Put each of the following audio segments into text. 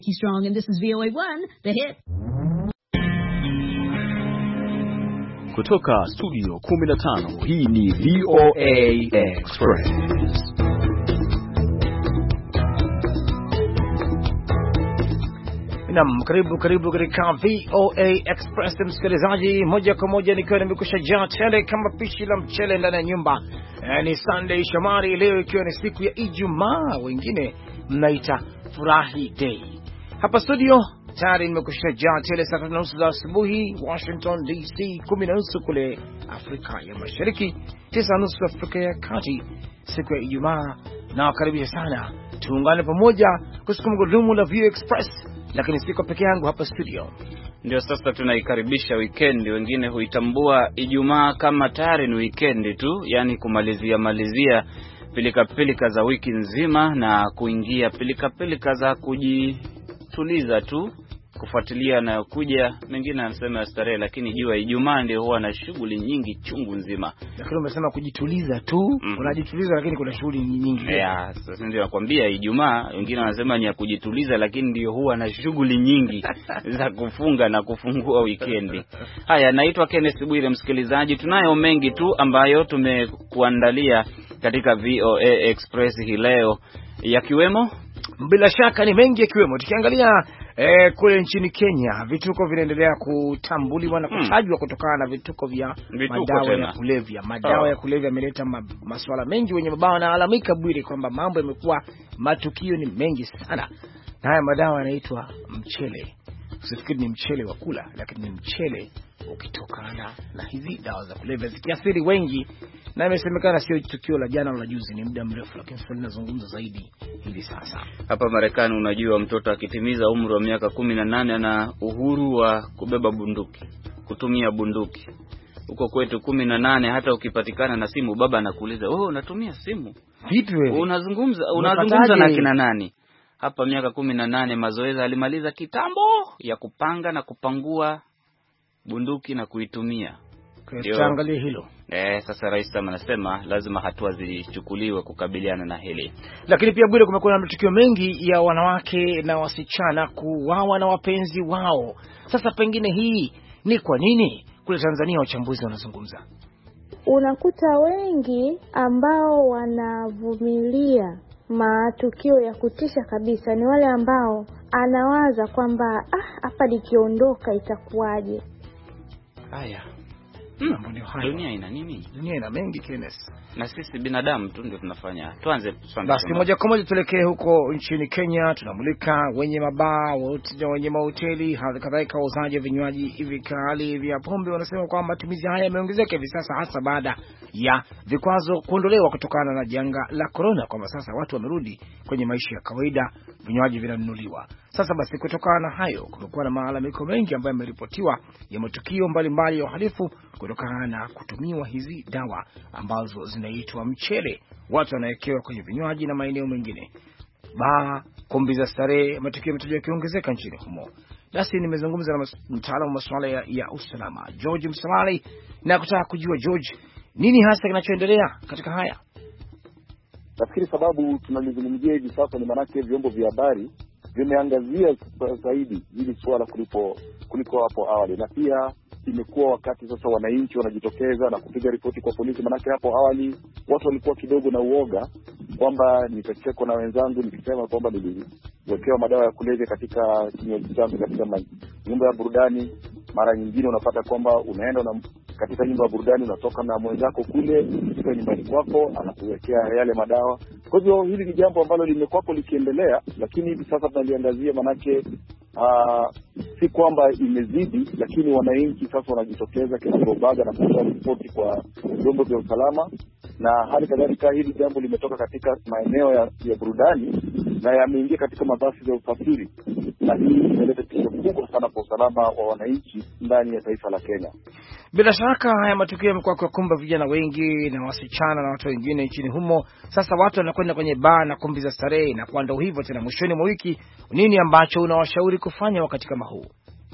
Strong, and this is VOA1, The Hit. Kutoka studio 15, hii ni VOA Express. Naam, karibu katika VOA Express msikilizaji, moja kwa moja nikiwa nimekusha jaa tele kama pishi la mchele ndani ya nyumba. Ni Sunday Shomari, leo ikiwa ni siku ya Ijumaa, wengine mnaita Furahi Day. Hapa studio tayari nimekusha jaa tele saa 3:30 za asubuhi Washington DC, 10:30 kule Afrika ya Mashariki, 9:30 Afrika ya Kati, siku ya Ijumaa. Na wakaribisha sana tuungane pamoja kusukuma gurudumu la VOA Express, lakini siko peke yangu hapa studio. Ndio sasa tunaikaribisha weekend, wengine huitambua Ijumaa kama tayari ni weekend tu, yani kumalizia pilika za wiki nzima na kuingia pilika za kujituliza tu, kufuatilia na kuja mengine anasema ya starehe, lakini jua Ijumaa ndio huwa na shughuli nyingi chungu nzima. Lakini umesema kujituliza tu, unajituliza lakini kuna shughuli nyingi. Sasa ndio nakwambia Ijumaa, wengine wanasema ni ya kujituliza, lakini ndio huwa na shughuli nyingi za kufunga na kufungua weekend. Haya, naitwa Kenneth Bwire msikilizaji, tunayo mengi tu ambayo tumekuandalia katika VOA Express hii leo, yakiwemo bila shaka ni mengi yakiwemo tukiangalia kule nchini Kenya vituko vinaendelea kutambuliwa na kutajwa kutokana na vituko vya madawa ya kulevya. Madawa ya kulevya yameleta masuala mengi, wenye mabao na alamika Bwire kwamba mambo yamekuwa, matukio ni mengi sana. Na haya madawa yanaitwa mchele. Usifikiri ni mchele wa kula, lakini ni mchele ukitokana na hizi dawa za kulevya zikiathiri wengi. Na imesemekana sio tukio la jana wala juzi, ni muda mrefu, lakini sasa linazungumza zaidi hivi sasa. Hapa Marekani unajua mtoto akitimiza umri wa miaka 18 ana uhuru wa kubeba bunduki, kutumia bunduki. Huko kwetu 18 hata ukipatikana na simu baba anakuuliza, "Oh, unatumia simu? Vipi wewe? Unazungumza na kina nani?" Hapa miaka 18 mazoezi alimaliza kitambo ya kupanga na kupangua bunduki na kuitumia. Tuangalie hilo. Sasa rais kama anasema lazima hatua zichukuliwe kukabiliana na hili. Lakini pia Bwire, kumekuwa na matukio mengi ya wanawake na wasichana kuuawa na wapenzi wao. Sasa pengine hii ni kwa nini? Kule Tanzania wachambuzi wanazungumza. Unakuta wengi ambao wanavumilia matukio ya kutisha kabisa ni wale ambao anawaza kwamba hapa nikiondoka itakuwaje. Haya. Dunia ina nini? Dunia ina mengi Kenneth. Na sisi binadamu tu ndio tunafanya. Tuanze basi moja kwa moja tuelekee huko nchini Kenya. Tunamulika wenye mabaa, wenye mahoteli, kadhalika wauzaji wa vinywaji hivi kali vya pombe. Wanasema kwamba matumizi haya yameongezeka hivi sasa, hasa baada ya vikwazo kuondolewa kutokana na janga la corona, kwamba sasa watu wamerudi kwenye maisha ya kawaida, vinywaji vinanunuliwa. Sasa basi kutokana na hayo kumekuwa na malalamiko mengi ambayo yameripotiwa ya matukio mbalimbali ya uhalifu kutokana na kutumiwa hizi dawa ambazo zinaitwa mchele. Watu wanawekewa kwenye vinywaji na maeneo mengine, baa, kumbi za starehe, matukio yametajwa yakiongezeka nchini humo. Basi nimezungumza na mtaalamu wa masuala ya usalama George Msalali, na kutaka kujua George, nini hasa kinachoendelea katika haya? Nafikiri sababu tunalizungumzia hivi sasa ni manake vyombo vya habari vimeangazia zaidi hili swala kuliko hapo awali, na pia imekuwa wakati sasa wananchi wanajitokeza na kupiga ripoti kwa polisi. Manake hapo awali watu walikuwa kidogo na uoga kwamba nitachekwa na wenzangu nikisema kwamba niliwekewa madawa ya kulevya katika kinywaji changu katika nyumba ya burudani. Mara nyingine unapata kwamba unaenda katika nyumba ya burudani, unatoka na mwenzako kule katika nyumbani kwako anakuwekea yale madawa. Kwa hivyo hili ni jambo ambalo limekuwa likiendelea, lakini hivi sasa tunaliangazia manake si kwamba imezidi, lakini wananchi sasa wanajitokeza kinagobaga na kutoa ripoti kwa vyombo vya usalama. Na hali kadhalika hili jambo limetoka katika maeneo ya burudani na yameingia katika mabasi ya usafiri, na hii imeleta tishio kubwa sana kwa usalama wa wananchi ndani ya taifa la Kenya. Bila shaka haya matukio yamekuwa kukumba vijana wengi na wasichana na watu wengine nchini humo. Sasa watu wanakwenda kwenye baa na kumbi za starehe, na kwa ndio hivyo tena mwishoni mwa wiki, nini ambacho unawashauri kufanya wakati kama huu?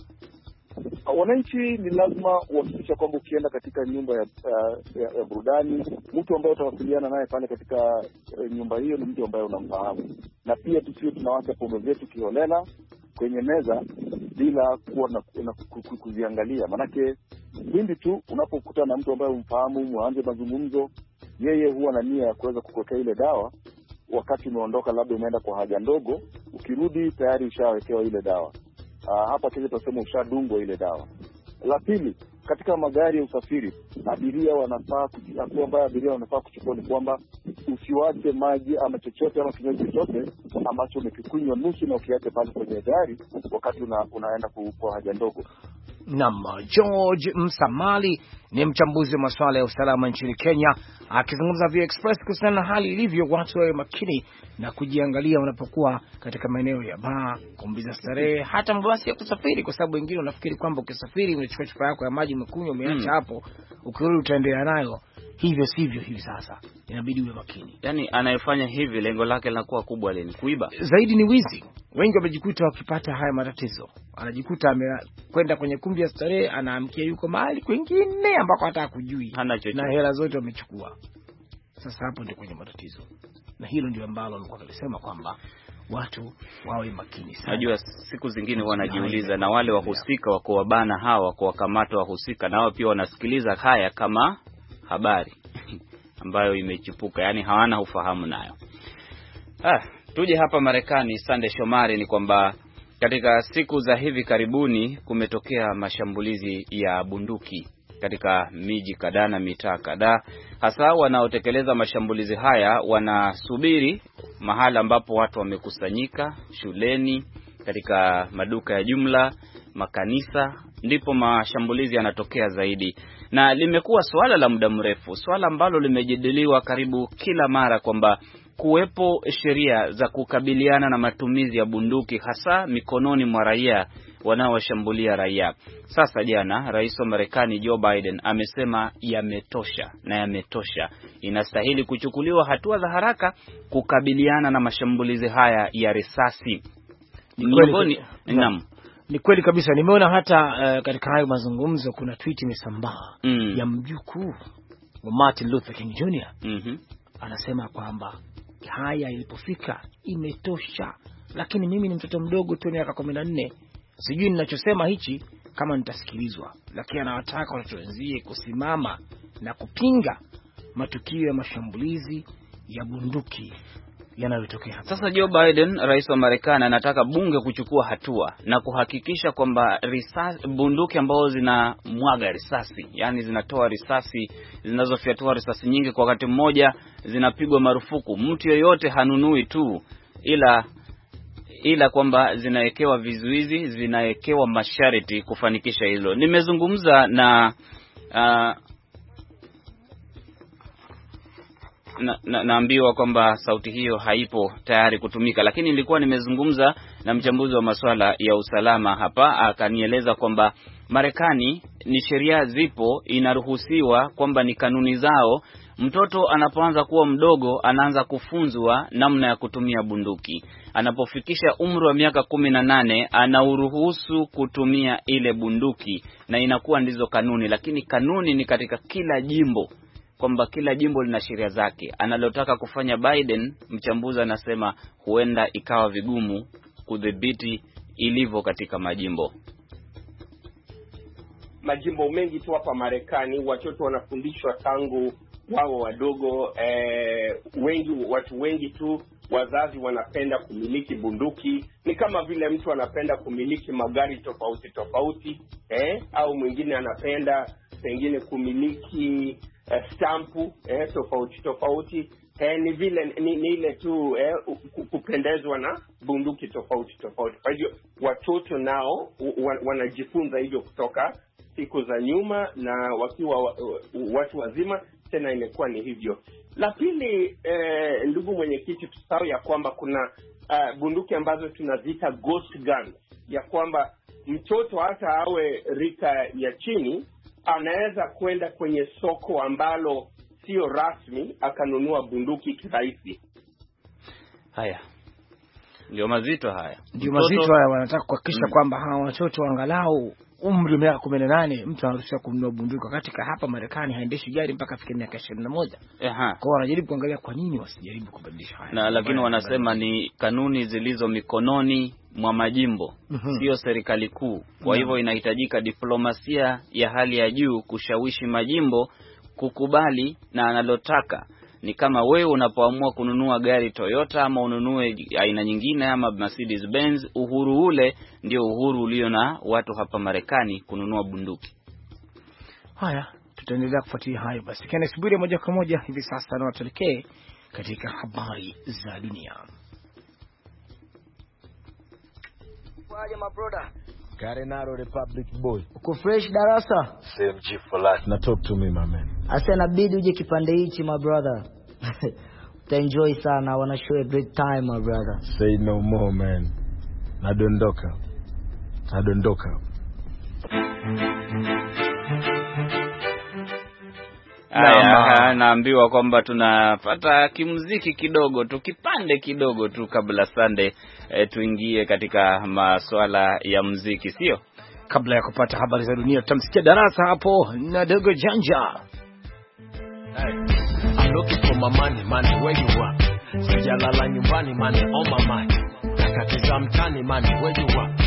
Wananchi ni lazima uhakikisha kwamba ukienda katika nyumba ya burudani, mtu ambaye utawasiliana naye pale katika nyumba hiyo ni mtu ambaye unamfahamu. Na pia tusiwe tunawasha pombe zetu kiholela, kwenye meza bila kuwa na kuziangalia. Manake pindi tu unapokutana na mtu ambaye umfahamu, muanze mazungumzo, yeye huwa na nia ya kuweza kukuwekea ile dawa. Wakati umeondoka, labda umeenda kwa haja ndogo, ukirudi tayari ushawekewa ile dawa. Hapa kile tunasema ushadungwa ile dawa. La pili, katika magari ya usafiri, abiria wanafaa kuchukua ni kwamba usiwache maji ama chochote ama kinywaji chochote ambacho umekikunywa nusu na ukiache pale kwenye gari wakati unaenda kwa haja ndogo. Naam, George Msamali ni mchambuzi wa masuala ya usalama nchini Kenya, akizungumza via Express kuhusiana na hali ilivyo. Watu wawe makini na kujiangalia wanapokuwa katika maeneo ya baa, kumbi za starehe, hata mabasi ya kusafiri, kwa sababu wengine unafikiri kwamba ukisafiri unachukua chupa yako ya maji umekunywa umeacha hapo, ukirudi utaendelea nayo. Hivyo sivyo hivi sasa. Inabidi uwe makini. Yaani anayefanya hivi lengo lake linakuwa kubwa, leni kuiba. Zaidi ni wizi. Wengi wamejikuta wakipata haya matatizo. Anajikuta amekwenda kwenye kumbi ya starehe, anaamkia yuko mahali kwingine ambako hata kujui. Na hela zote wamechukua. Sasa hapo ndio kwenye matatizo. Na hilo ndio ambalo walikuwa walisema kwamba watu wawe makini sana. Najua siku zingine wanajiuliza, na wale wahusika wako wabana hawa kwa wakamata wahusika, na wao pia wanasikiliza haya kama habari ambayo imechipuka, yani hawana ufahamu nayo. Tuje hapa Marekani, Sande Shomari, ni kwamba katika siku za hivi karibuni kumetokea mashambulizi ya bunduki katika miji kadhaa na mitaa kadhaa. Hasa wanaotekeleza mashambulizi haya wanasubiri mahala ambapo watu wamekusanyika, shuleni, katika maduka ya jumla, makanisa, ndipo mashambulizi yanatokea zaidi. Na limekuwa swala la muda mrefu, swala ambalo limejadiliwa karibu kila mara, kwamba kuwepo sheria za kukabiliana na matumizi ya bunduki hasa mikononi mwa raia wanaowashambulia raia. Sasa jana Rais wa Marekani Joe Biden amesema yametosha, na yametosha. Inastahili kuchukuliwa hatua za haraka kukabiliana na mashambulizi haya ya risasi. Ni kweli kabisa. Nimeona hata katika hayo mazungumzo kuna tweet imesambaa ya mjukuu wa Martin Luther King Jr. Anasema kwamba haya ilipofika imetosha, lakini mimi ni mtoto mdogo tu, miaka 14, sijui ninachosema hichi kama nitasikilizwa, lakini anawataka watu wenzie kusimama na kupinga matukio ya mashambulizi ya bunduki yanayotokea. Sasa Joe Biden, rais wa Marekani, anataka bunge kuchukua hatua na kuhakikisha kwamba bunduki ambazo zinamwaga risasi, yani zinatoa risasi, zinazofyatua risasi nyingi kwa wakati mmoja, zinapigwa marufuku. Mtu yeyote hanunui tu, ila kwamba zinawekewa vizuizi, zinawekewa masharti kufanikisha hilo. Nimezungumza na naambiwa kwamba sauti hiyo haipo tayari kutumika, lakini nilikuwa nimezungumza na mchambuzi wa masuala ya usalama hapa, akanieleza kwamba Marekani ni sheria zipo, inaruhusiwa, kwamba ni kanuni zao. Mtoto anapoanza kuwa mdogo anaanza kufunzwa namna ya kutumia bunduki. Anapofikisha umri wa miaka 18 anauruhusu kutumia ile bunduki, na inakuwa ndizo kanuni. Lakini kanuni ni katika kila jimbo, kwamba kila jimbo lina sheria zake. Analotaka kufanya Biden, mchambuzi anasema huenda ikawa vigumu kudhibiti ilivyo katika majimbo. Majimbo mengi tu hapa Marekani watoto wanafundishwa tangu wao wadogo. Watu wengi tu, wazazi wanapenda kumiliki bunduki. Ni kama vile mtu anapenda kumiliki magari tofauti, au mwingine anapenda pengine kumiliki stampu tofauti. Ni vile ni ile tu kupendezwa na bunduki tofauti. Kwa hivyo watoto nao wanajifunza hivyo kutoka siku za nyuma, na wakiwa watu wazima tena imekuwa ni hivyo. La pili, ndugu mwenyekiti, tusahau ya kwamba kuna bunduki ambazo tunaziita ghost guns, ya kwamba mtoto hata awe rika ya chini anaweza kwenda kwenye soko ambalo sio rasmi akanunua bunduki kirahisi. Haya ndio mazito haya. Ndio mazito haya, wanataka kuhakikisha kwamba hawa watoto angalau umri wa miaka 18 mtu anaruhusiwa kununua bunduki, katika hapa Marekani haendeshi gari mpaka afike miaka 21. Kwa wanajaribu kuangalia kwa nini wasijaribu kubadilisha haya. Na lakini wanasema ni kanuni zilizo mikononi mwa majimbo, sio serikali kuu. Kwa hivyo inahitajika diplomasia ya hali ya juu kushawishi majimbo kukubali na analotaka. Ni kama wewe unapoamua kununua gari Toyota ama ununue aina nyingine ama Mercedes Benz, uhuru ule ndio uhuru ulio na watu hapa Marekani kununua bunduki. Haya, tutaendelea kufuatilia hayo. Basi Kenneth Bwire moja kwa moja hivi sasa na watuelekee katika habari za dunia. Waje my brother. Karenaro Republic boy. Uko fresh darasa? CMG for life. Na talk to me my man. Asa inabidi uje kipande hichi my brother. Utaenjoy sana. I wanna show a great time my brother. Say no more man. Nadondoka. Naambiwa kwamba tunapata kimuziki kidogo tu, kipande kidogo tu kabla Sunday tuingie katika masuala ya muziki, sio? Kabla ya kupata habari za dunia tutamsikia Darasa hapo na Dogo Janja. Hey, I'm looking for my money, where you are? Sijalala nyumbani, money on my mind. Nakatiza mtani, money, where you are?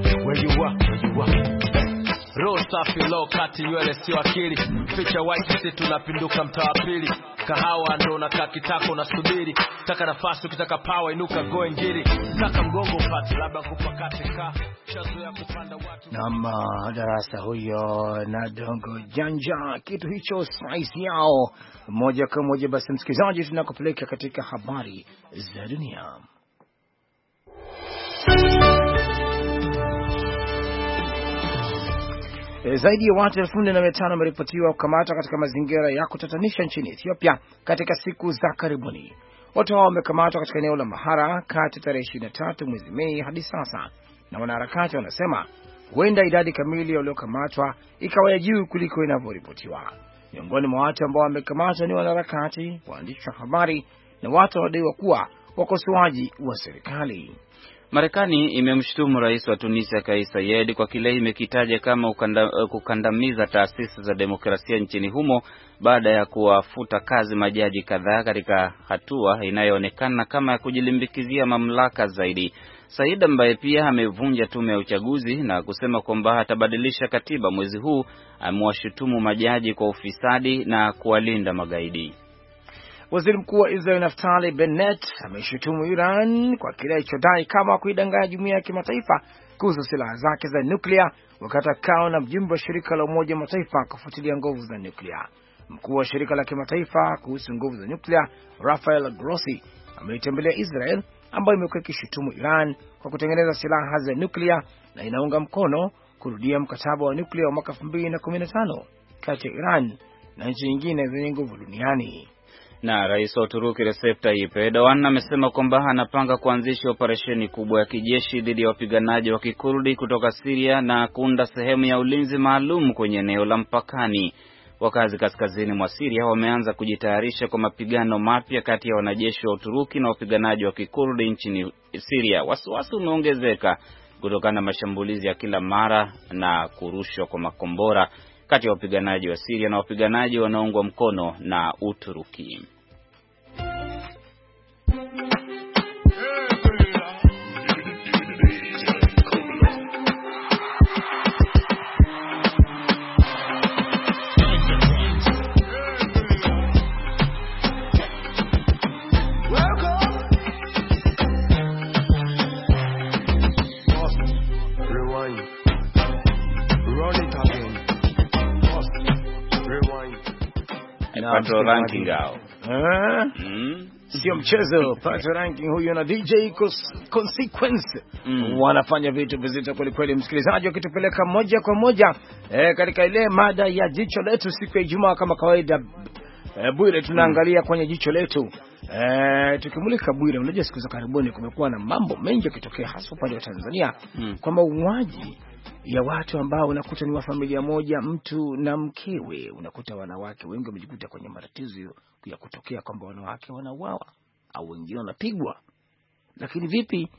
Roll safi low kati nywele sio akili. Ficha white sisi tunapinduka mtaa wa pili. Kahawa ndo unakaa kitako unasubiri. Taka nafasi ukitaka power inuka go ngiri. Taka mgongo upate labda kupakate ka. Shazoea kupanda watu. Darasa huyo na Dogo Janja, kitu hicho size yao. Moja kwa moja basi msikilizaji, tunakupeleka katika habari za dunia. Zaidi ya watu 1500 wameripotiwa kukamatwa katika mazingira ya kutatanisha nchini Ethiopia katika siku za karibuni. Watu hao wamekamatwa katika eneo la Mahara kati ya tarehe 23 mwezi Mei hadi sasa, na wanaharakati wanasema huenda idadi kamili ya waliokamatwa ikawa ya juu kuliko inavyoripotiwa. Miongoni mwa watu ambao wamekamatwa ni wanaharakati, waandishi wa habari na watu wanaodaiwa kuwa wakosoaji wa serikali. Marekani imemshutumu rais wa Tunisia Kais Saied kwa kile imekitaja kama kukandamiza taasisi za demokrasia nchini humo baada ya kuwafuta kazi majaji kadhaa katika hatua inayoonekana kama ya kujilimbikizia mamlaka zaidi. Saied ambaye pia amevunja tume ya uchaguzi na kusema kwamba atabadilisha katiba mwezi huu, amewashutumu majaji kwa ufisadi na kuwalinda magaidi. Waziri Mkuu wa Israel Naftali Bennett ameshutumu Iran kwa kile alichodai kama kuidanganya jumuiya ya kimataifa kuhusu silaha zake za nyuklia wakati akao na mjumbe wa shirika la Umoja wa Mataifa kufuatilia nguvu za nyuklia. Mkuu wa shirika la kimataifa kuhusu nguvu za nyuklia Rafael Grossi ameitembelea Israel ambayo imekuwa ikishutumu Iran kwa kutengeneza silaha za nyuklia na inaunga mkono kurudia mkataba wa nyuklia wa mwaka 2015 kati ya Iran na nchi nyingine zenye nguvu duniani. Na rais wa Uturuki Recep Tayyip Erdogan amesema kwamba anapanga kuanzisha operesheni kubwa ya kijeshi dhidi ya wapiganaji wa Kikurdi kutoka Syria na kuunda sehemu ya ulinzi maalum kwenye eneo la mpakani. Wakazi kaskazini mwa Syria wameanza kujitayarisha kwa mapigano mapya kati ya wanajeshi wa Uturuki na wapiganaji wa Kikurdi nchini Syria. Wasiwasi umeongezeka kutokana na mashambulizi ya kila mara na kurushwa kwa makombora kati ya wapiganaji wa Syria na wapiganaji wanaoungwa mkono na Uturuki. Pato ranking hao. Sio mchezo. Pato ranking huyo na DJ Consequence wanafanya vitu vizito kweli kweli. Msikilizaji, wakitupeleka moja kwa moja katika ile mada ya jicho letu siku ya Ijumaa kama kawaida. Bwire, tunaangalia kwenye jicho letu. Tukimulika Bwire, unajua siku za karibuni kumekuwa na mambo mengi yakitokea hasa upande wa Tanzania kwa mauaji ya watu ambao unakuta ni wa familia moja, mtu na mkewe. Unakuta wanawake wengi wamejikuta kwenye matatizo ya kutokea kwamba wanawake wanauawa au wengine wanapigwa. Lakini vipi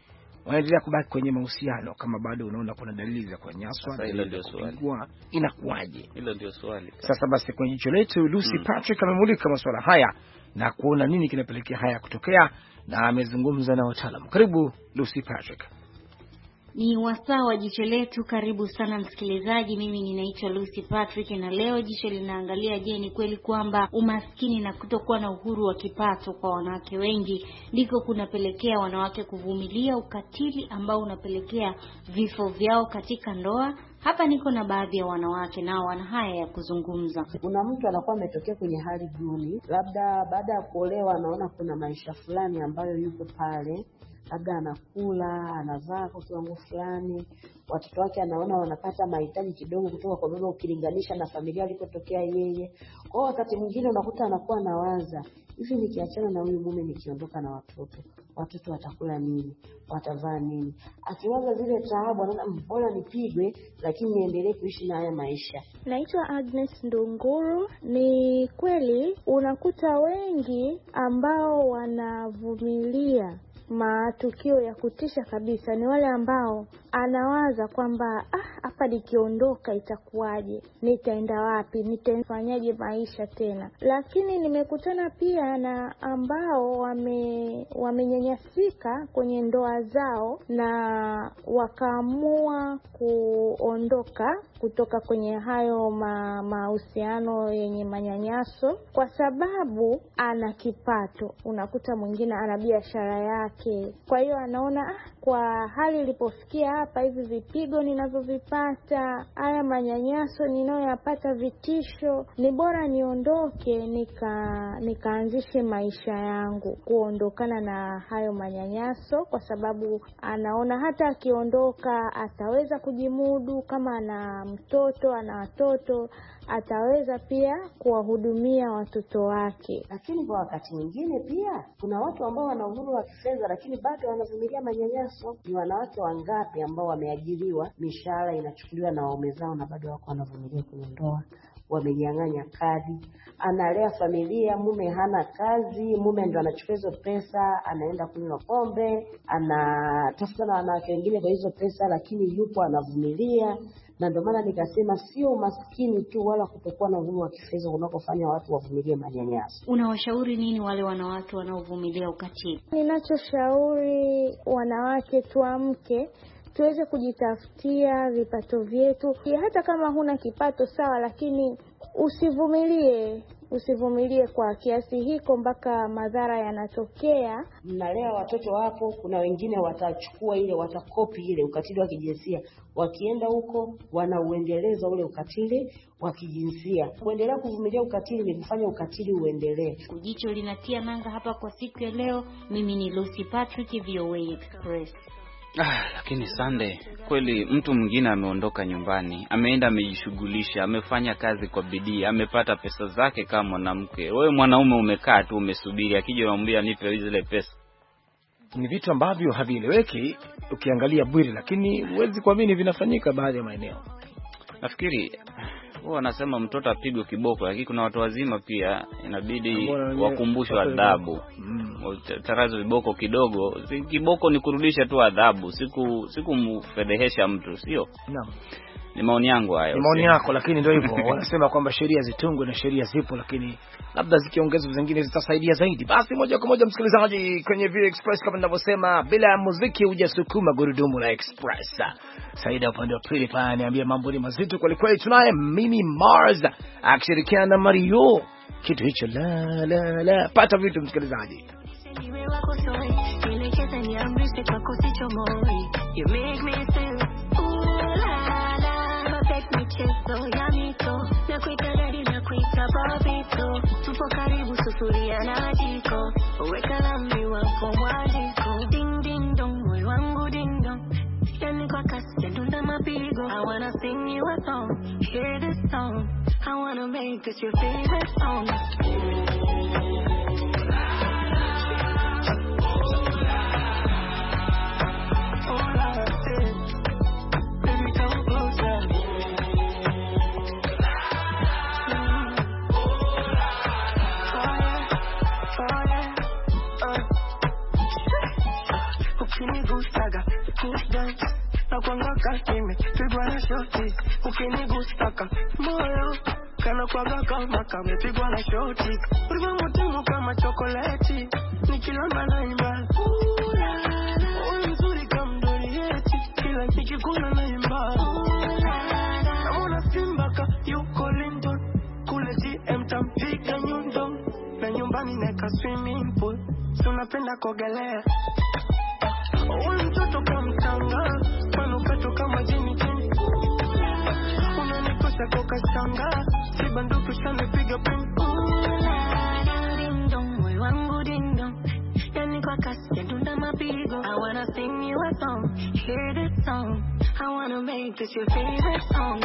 wanaendelea kubaki kwenye mahusiano kama bado unaona kuna dalili za kunyanyaswa? Hilo ndio swali. Inakuwaje? Hilo ndio swali. Sasa basi kwenye jicho letu Lucy Patrick amemulika masuala haya na kuona nini kinapelekea haya kutokea, na amezungumza na wataalamu. Karibu Lucy Patrick. Ni wasaa wa jicho letu. Karibu sana msikilizaji, mimi ninaitwa Lucy Patrick na leo jicho linaangalia, je, ni kweli kwamba umaskini na kutokuwa na uhuru wa kipato kwa wanawake wengi ndiko kunapelekea wanawake kuvumilia ukatili ambao unapelekea vifo vyao katika ndoa? Hapa niko na baadhi ya wanawake nao wana haya ya kuzungumza. Kuna mtu anakuwa ametokea kwenye hali duni, labda baada ya kuolewa anaona kuna maisha fulani ambayo yuko pale, labda anakula, anavaa kwa kiwango fulani, watoto wake anaona wanapata mahitaji kidogo kutoka kwa baba ukilinganisha na familia alikotokea yeye. Kwa wakati mwingine unakuta anakuwa anawaza, hivi nikiachana na huyu mume nikiondoka na watoto watakula nini? Watavaa nini? Akiwaza zile taabu anaona bora nipigwe lakini niendelee kuishi na haya maisha. Naitwa Agnes Ndunguru. Ni kweli unakuta wengi ambao wanavumilia matukio ya kutisha kabisa ni wale ambao anawaza kwamba hapa nikiondoka itakuwaje, nitaenda wapi, nitafanyaje maisha tena. Lakini nimekutana pia na ambao wamenyanyasika kwenye ndoa zao na wakaamua kutoka kwenye hayo mahusiano yenye manyanyaso kwa sababu ana kipato. Unakuta mwingine ana biashara yake, kwa hiyo anaona kwa hali ilipofikia hapa, hivi vipigo ninavyovipata, haya manyanyaso ninayoyapata, vitisho, ni bora niondoke nikaanzishe maisha yangu, kuondokana na hayo manyanyaso, kwa sababu anaona hata akiondoka ataweza kujimudu, kama ana mtoto, ana watoto, ataweza pia kuwahudumia watoto wake. Lakini kwa wakati mwingine pia kuna watu ambao wana uhuru wa kifedha lakini bado wanavumilia manyanyaso. Ni wanawake wangapi ambao wameajiriwa, mishahara inachukuliwa na waume zao na bado wako wanavumilia kwenye ndoa? Wamenyang'anya kadi, analea familia, mume hana kazi, mume ndo anachukua hizo pesa, anaenda kunywa pombe, anatafuta na wanawake wengine kwa hizo pesa, lakini yupo anavumilia. Na ndio maana nikasema sio umaskini tu wala kutokuwa na uhuru wa kifedha unakofanya watu wavumilie manyanyaso. Unawashauri nini wale wanawake wanaovumilia ukatili? Ninachoshauri wanawake, tuamke, tuweze kujitafutia vipato vyetu. Hata kama huna kipato sawa, lakini usivumilie kwa kiasi hiko mpaka madhara yanatokea. Mnalea watoto wapo, kuna wengine watachukua ile, watakopi ile ukatili wa kijinsia, wakienda huko wanauendeleza ule ukatili wa kijinsia. Kuendelea kuvumilia ukatili ni kufanya ukatili uendelee. Jicho linatia nanga hapa kwa siku ya leo. Mimi ni Lucy Patrick, VOA Express. Lakini Sunday, kweli mtu mwingine ameondoka nyumbani, ameenda amejishughulisha, amefanya kazi kwa bidii, amepata pesa zake kama mwanamke. Wewe mwanaume umekaa tu umesubiri akija unamwambia nipe zile pesa. Ni vitu ambavyo havieleweki ukiangalia Bwiri, lakini huwezi kuamini vinafanyika baadhi ya maeneo. Nafikiri wao wanasema mtoto apigwe kiboko, lakini kuna watu wazima pia inabidi wakumbushwe adhabu. Tarazo viboko kidogo, kiboko ni kurudisha tu adhabu, siku mfedhehesha mtu, sio? Naam. Ni maoni yangu hayo. Ni maoni yako, lakini ndio hivyo. Wanasema kwamba sheria zitungwe na sheria zipo, lakini labda zikiongezwa zingine zitasaidia zaidi. Basi moja kwa moja msikilizaji, kwenye VOA Express kama ninavyosema, bila muziki hujasukuma gurudumu la Express. Saida upande wa pili pale ananiambia mambo ni mazito kwa kweli. Tunaye Mimi Mars akishirikiana na Mario. Kitu hicho la pata vitu msikilizaji. You make me feel ooh la la, perfect me cheso ya mito, na kuita daddy na kuita papito, tupo karibu sufuria na jiko, weka lami wako mwaliko, ding ding dong, moyo wangu ding dong, yani kwa kasi ndunda mapigo. I wanna sing you a song, hear this song, I wanna make this your favorite song. Ukinigusaga Nakwanga kimepigwa na shoti, ukinigusaka moyo kana kwaga kama kamepigwa na shoti. Ulivyo mtamu kama chokoleti, nikilamba naimba mzuri kama Dorieti, kila nikikuna naimba naona Simba ka yuko London, kule GM tampiga nyundo, na nyumbani neka swimming pool, si unapenda kuogelea. Mtoto kama mtanga, manukato kama jini jini, unanikosa koka sanga, si banduku sana piga ping. Ding dong, moyo wangu ding dong, yani kwa kasi ya dunda mapigo. I wanna sing you a song, hear this song, I wanna make this your favorite song.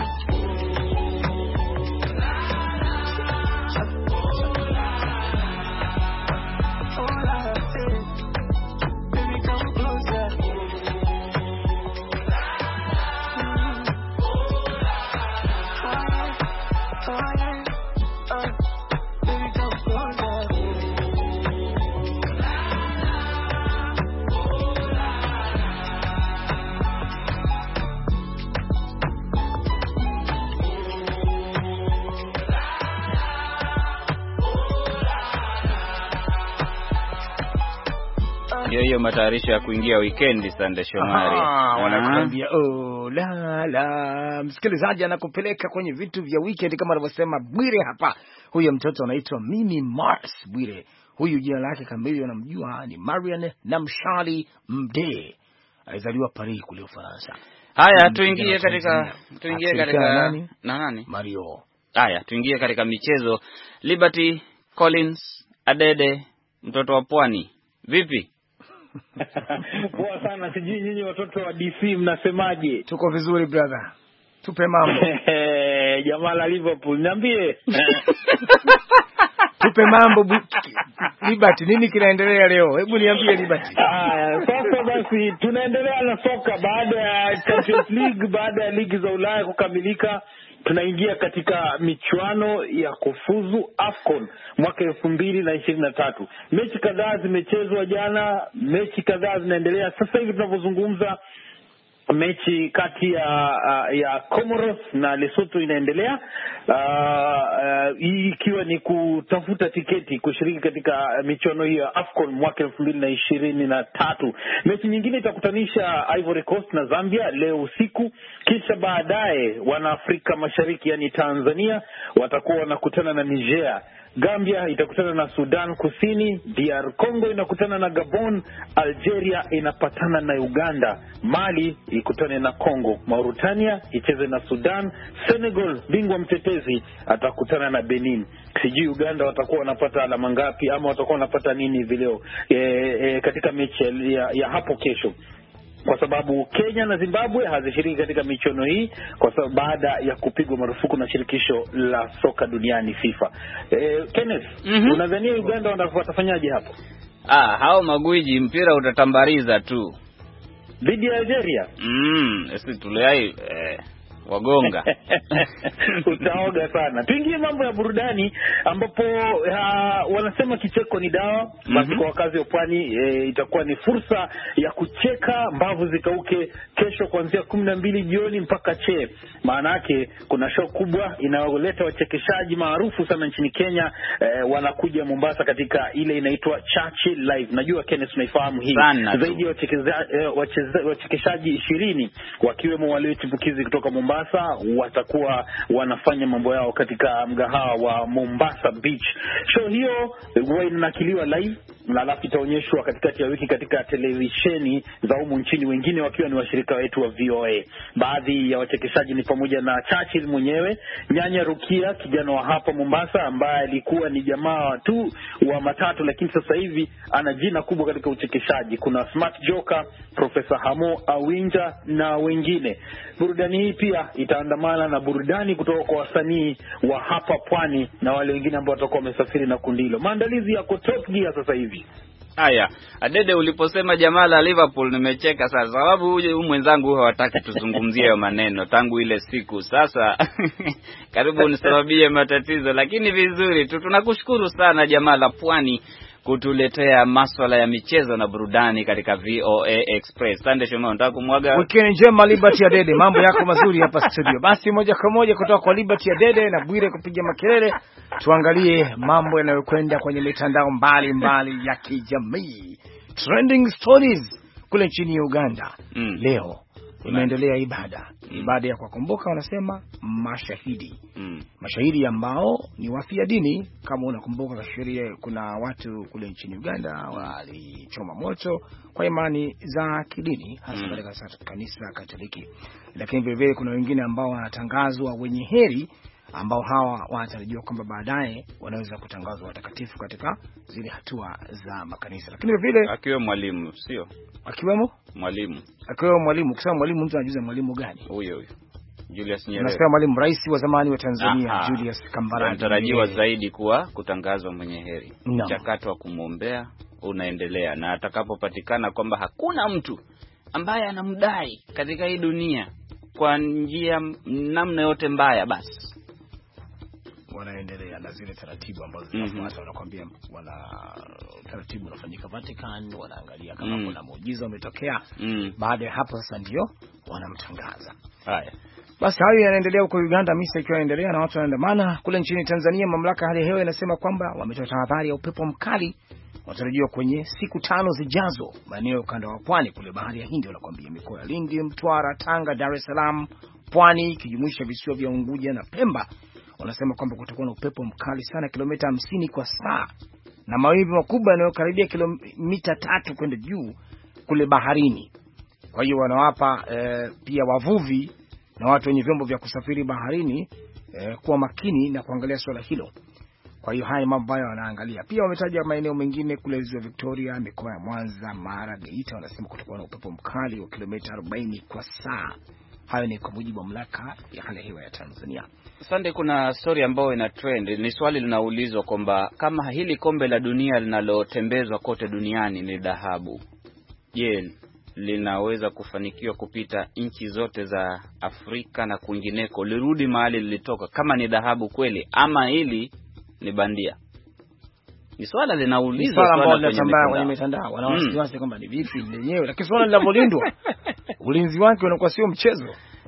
Hiyo matayarisho ya kuingia weekend Sande Shomari. Wanakuambia la. Msikilizaji anakupeleka kwenye vitu vya weekend kama alivyosema Bwire hapa. Huyo mtoto anaitwa Mimi Mars Bwire. Huyu jina lake kamili unamjua ni Marian Namshali Mdee. Alizaliwa Paris kule Ufaransa. Haya tuingie katika nani? Mario. Haya tuingie katika michezo. Liberty Collins Adede, mtoto wa Pwani. Vipi? Poa sana, sijui nyinyi watoto wa DC mnasemaje? Tuko vizuri brother. Tupe mambo. Jamaa la Liverpool, niambie. Tupe mambo Liberty, nini kinaendelea leo? Hebu niambie Liberty. Sasa basi tunaendelea na soka baada ya Champions League, baada ya ligi za Ulaya kukamilika. Tunaingia katika michuano ya kufuzu AFCON mwaka 2023. Mechi kadhaa zimechezwa jana, mechi kadhaa zinaendelea. Sasa hivi tunavyozungumza mechi kati ya Comoros na Lesotho inaendelea, hii ikiwa ni kutafuta tiketi kushiriki katika michuano hiyo ya AFCON mwaka 2023. Mechi nyingine itakutanisha Ivory Coast na Zambia leo usiku, kisha baadaye wana Afrika Mashariki yani Tanzania watakuwa wanakutana na Niger. Gambia itakutana na Sudan Kusini, DR Congo inakutana na Gabon, Algeria inapatana na Uganda, Mali ikutane na Congo, Mauritania icheze na Sudan, Senegal bingwa mtetezi atakutana na Benin. Sijui Uganda watakuwa wanapata alama ngapi ama watakuwa wanapata nini vileo katika mechi ya hapo kesho, kwa sababu Kenya na Zimbabwe hazishiriki katika michuano hii kwa sababu baada ya kupigwa marufuku na shirikisho la soka duniani FIFA. Kenneth, unadhania Uganda watafanyaje hapo? Hao magwiji mpira utatambariza tu dhidi ya Algeria. Sisi tuliai wagonga. Utaoga sana. Tuingie mambo ya burudani ambapo wanasema kicheko ni dawa. Basi kwa wakazi wa Pwani itakuwa ni fursa ya kucheka mbavu zikauke kesho kuanzia 12 jioni mpaka maana yake kuna show kubwa inayoleta wachekeshaji maarufu sana nchini Kenya, wanakuja Mombasa katika ile inaitwa Churchill Live. Najua Kenneth unaifahamu hii. Zaidi ya wachekeshaji 20 wakiwemo wale chipukizi kutoka Mombasa watakuwa wanafanya mambo yao katika mgahawa wa Mombasa Beach. Show hiyo huwa inanakiliwa live na alafu itaonyeshwa katikati ya wiki katika televisheni za humu nchini, wengine wakiwa ni washirika wetu wa VOA. Baadhi ya wachekeshaji ni pamoja na Churchill mwenyewe, Nyanya Rukia, kijana wa hapa Mombasa ambaye alikuwa ni jamaa tu wa matatu lakini sasa hivi ana jina kubwa katika uchekeshaji. Kuna Smart Joker, Professor Hamo Awinja na wengine. Burudani hii pia itaandamana na burudani kutoka kwa wasanii wa hapa Pwani na wale wengine ambao watakuwa wamesafiri na kundi hilo. Maandalizi yako top gear sasa hivi. Haya, Adede uliposema jamaa la Liverpool nimecheka sana sababu huyu mwenzangu hawataki tuzungumzie hayo maneno tangu ile siku. Sasa karibu unisababie matatizo, lakini vizuri tu. Tunakushukuru sana jamaa la Pwani kutuletea masuala ya michezo na burudani katika VOA Express. Sande Shomao, nataka kumwaga weekend njema Liberty ya Dede. Mambo yako mazuri hapa studio. Basi moja kwa moja kutoka kwa Liberty ya Dede na Bwire kupiga makelele, tuangalie mambo yanayokwenda kwenye mitandao mbalimbali ya kijamii. Trending stories kule nchini Uganda. Leo imeendelea ibada ya kukumbuka, wanasema mashahidi. Mashahidi ambao ni wafia dini. Kama unakumbuka sheria, kuna watu kule nchini Uganda walichoma moto kwa imani za kidini, hasa katika kanisa Katoliki. Lakini vile vile kuna wengine ambao wanatangazwa wenye heri, ambao hawa wanatarajiwa kwamba baadaye wanaweza kutangazwa watakatifu katika zile hatua za makanisa. Lakini vile akiwemo mwalimu, sio? Akiwemo mwalimu. Kusema mwalimu, mtu anajuza mwalimu gani? Huyo Julius Nyerere. Nasema mwalimu rais wa zamani wa Tanzania. Julius Kambarage anatarajiwa zaidi kuwa kutangazwa mwenye heri. Mchakato wa kumwombea unaendelea, na atakapopatikana kwamba hakuna mtu ambaye anamdai katika hii dunia kwa njia namna yote mbaya, basi wanaendelea na zile taratibu ambazo zinafuata. Wanakuambia taratibu unafanyika Vatican, wanaangalia kama kuna muujiza umetokea. Baada ya hapo sasa ndio wanamtangaza. Haya. Basi hayo yanaendelea huko Uganda, misa ikiwa inaendelea na watu wanaandamana. Kule nchini Tanzania, mamlaka hali ya hewa inasema kwamba wametoa tahadhari ya upepo mkali watarajiwa kwenye siku 5 zijazo maeneo ya ukanda wa pwani kule bahari ya Hindi. Wanakuambia mikoa ya Lindi, Mtwara, Tanga, Dar es Salaam, Pwani kijumuisha visiwa vya Unguja na Pemba. Wanasema kwamba kutakuwa na upepo mkali sana, kilomita 50 kwa saa, na mawimbi makubwa yanayokaribia kilomita 3 kwenda juu kule baharini. Kwa hiyo wanawapa pia wavuvi na watu wenye vyombo vya kusafiri baharini kuwa makini na kuangalia swala hilo. Kwa hiyo haya mambo hayo wanaangalia. Pia wametaja maeneo mengine kule ziwa Victoria, mikoa ya Mwanza, Mara, Geita, wanasema kutakuwa na upepo mkali wa kilomita 40 kwa saa. Hayo ni kwa mujibu wa mamlaka ya hali ya hewa ya Tanzania. Sunday, kuna story ambayo ina trend. Ni swali linaulizwa kwamba kama hili kombe la dunia linalotembezwa kote duniani ni dhahabu, je, linaweza kufanikiwa kupita nchi zote za Afrika na kwingineko, lirudi mahali lilitoka kama ni dhahabu kweli, ama hili ni bandia? Ni swala linaulizwa kwenye mitandao. Wanawasiwasi kwamba ni vipi lenyewe, lakini swala linavolindwa ulinzi wake unakuwa sio mchezo.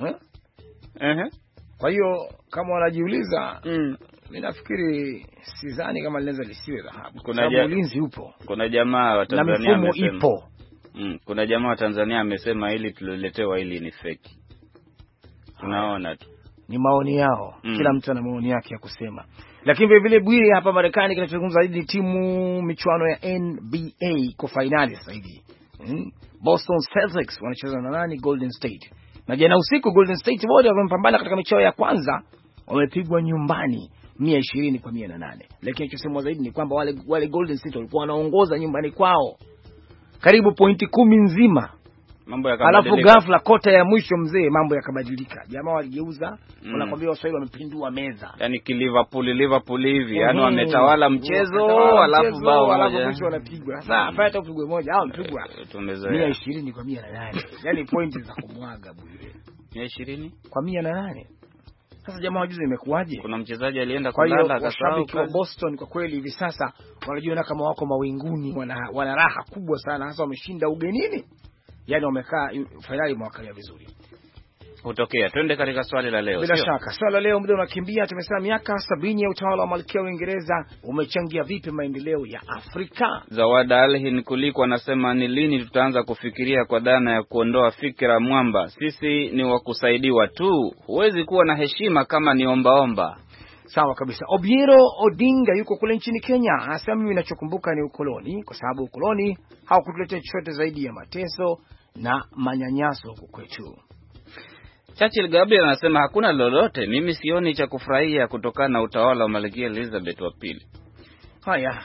Kwa hiyo kama wanajiuliza, mimi nafikiri sidhani kama linaweza lisiwe dhahabu. Sababu ulinzi upo. Kuna jamaa wa Tanzania amesema ipo. Kuna jamaa wa Tanzania amesema hili tuliletewa, hili ni fake. Tunaona tu. Ni maoni yao. Kila mtu ana maoni yake ya kusema. Lakini vile vile Bwire, hapa Marekani kinachozungumza zaidi ni timu michuano ya NBA kwa finali sasa hivi. Boston Celtics wanacheza na nani? Golden State. Na jana usiku Golden State wote wamepambana katika michezo ya kwanza, wamepigwa nyumbani 120-108. Lakini kilichosemwa zaidi ni kwamba wale Golden State walikuwa wanaongoza nyumbani kwao karibu pointi 10 nzima. Mambo yakabadilika. Alafu ghafla kota ya mwisho mzee mambo yakabadilika. Jamaa waligeuza, wanakwambia Waswahili wamepindua meza. Yaani Liverpool hivi, yaani wametawala mchezo, alafu bao mwisho wanapigwa. Sasa hapata upigwe moja au mpigwa 120-108. Yaani pointi za kumwaga Bwire. 120-108. Sasa jamaa wajuzi imekuaje? Kuna mchezaji alienda kulala akasahau. Kwa Boston kwa kweli hivi sasa wanajiona kama wako mawinguni, wana raha kubwa sana, hasa wameshinda ugenini. Yaani wamekaa finali mwakalia vizuri. Utokea. Twende katika swali la leo. Bila shaka. Swali la leo, muda unakimbia. Tumesema miaka 70 ya utawala wa Malkia wa Uingereza umechangia vipi maendeleo ya Afrika? Zawada Alhin Kuliko anasema ni lini tutaanza kufikiria kwa dhana ya kuondoa fikra mwamba? Sisi ni wa kusaidiwa tu. Huwezi kuwa na heshima kama ni ombaomba. Sawa kabisa. Obiero Odinga yuko kule nchini Kenya. Anasema mimi ninachokumbuka ni ukoloni, kwa sababu ukoloni haukutuletea chochote zaidi ya mateso na manyanyaso huko kwetu. Churchill Gabriel anasema hakuna lolote, mimi sioni cha kufurahia kutokana na utawala wa Malkia Elizabeth wa pili. Haya,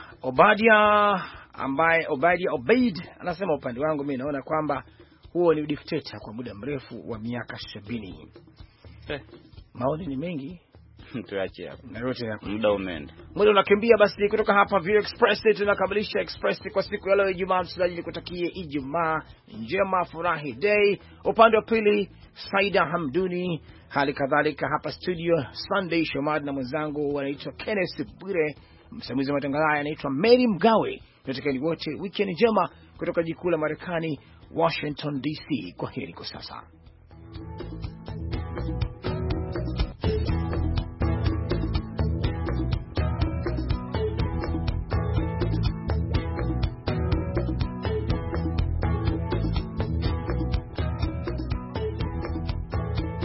Obaid anasema upande wangu mimi naona kwamba huo ni dikteta kwa muda mrefu wa miaka 70. Maoni ni mengi. Tuache hapo. Na yote yako. Muda umeenda. Muda unakimbia, basi kutoka hapa VOA Express tunakamilisha Express kwa siku ya leo Ijumaa. Msikilizaji, nikutakie Ijumaa njema, furahi day. Upande wa pili Saida Hamduni, hali kadhalika hapa studio Sunday Shomad na mwenzangu wanaitwa Kenneth Bwire, msimamizi wa matangazo haya anaitwa Mary Mgawe. Tunatakieni wote weekend njema kutoka jikuu la Marekani, Washington DC. Kwa heri kwa sasa.